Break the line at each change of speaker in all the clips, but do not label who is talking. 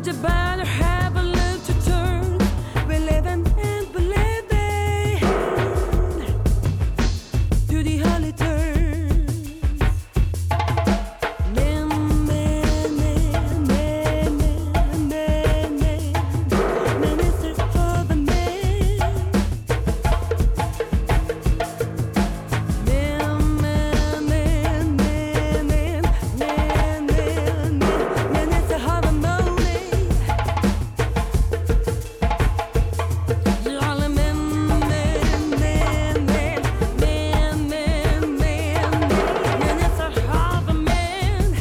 you better have a left to turn. We live and believe to the holy turns. Man, man, man, man, man, man, man, minister for the man. Man, man, man, man, man, man, man, man, minister for the morning. You're all a man, man, man, man, man, man, man, minister for the man.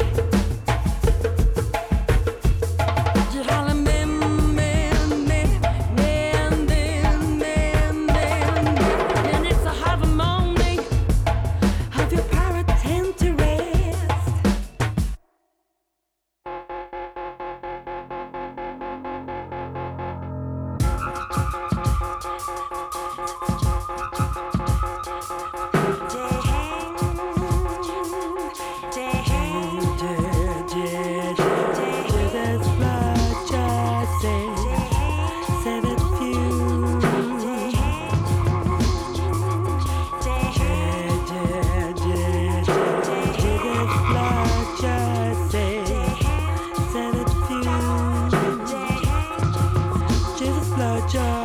You're all a man, man, man, man, man, man, man, minister for the morning. Have your power tend to rest. Jesus, Lord,